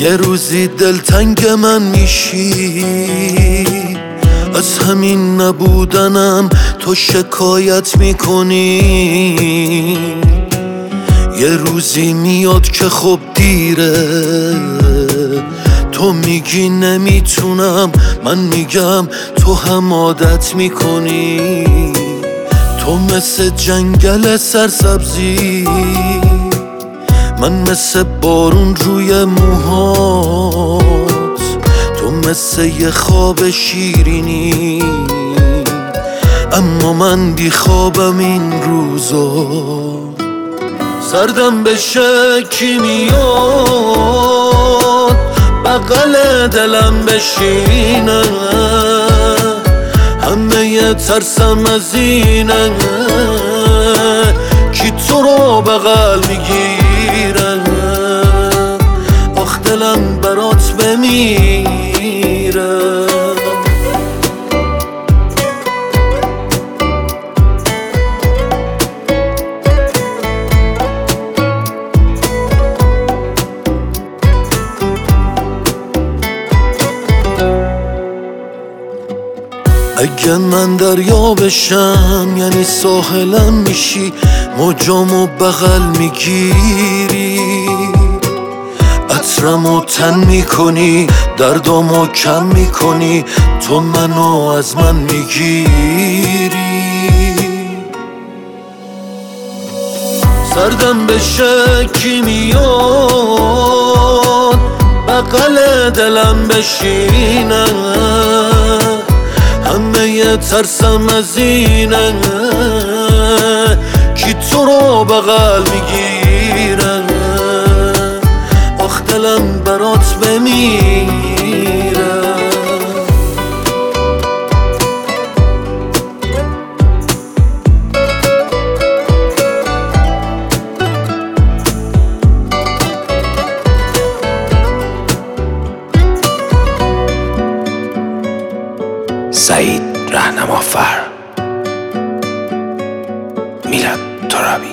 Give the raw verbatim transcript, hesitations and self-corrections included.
یه روزی دلتنگ من میشی، از همین نبودنم تو شکایت میکنی. یه روزی میاد که خب دیره، تو میگی نمیتونم، من میگم تو هم عادت میکنی. تو مثل جنگل سرسبزی، من مثل بارون روی موهات. تو مثل یه خواب شیرینی، اما من بی خوابم این روزا. سردم بشه کی میاد بغل دلم بشینه، همه ی ترسم از اینه کی تو رو بغل میگیره. آخ دلم برات بمیره. اگه من دریا بشم یعنی ساحلم میشی، موجامو بغل میگیری، عطرمو تن میکنی، دردامو کم میکنی، تو منو از من میگیری. سردم بشه کی میاد بغل دلم بشینه، همه ی ترسم از اینه کی تو رو بغل میگیره. آخ دلم برات بمیره. سعید رهنمافر، میلاد ترابی.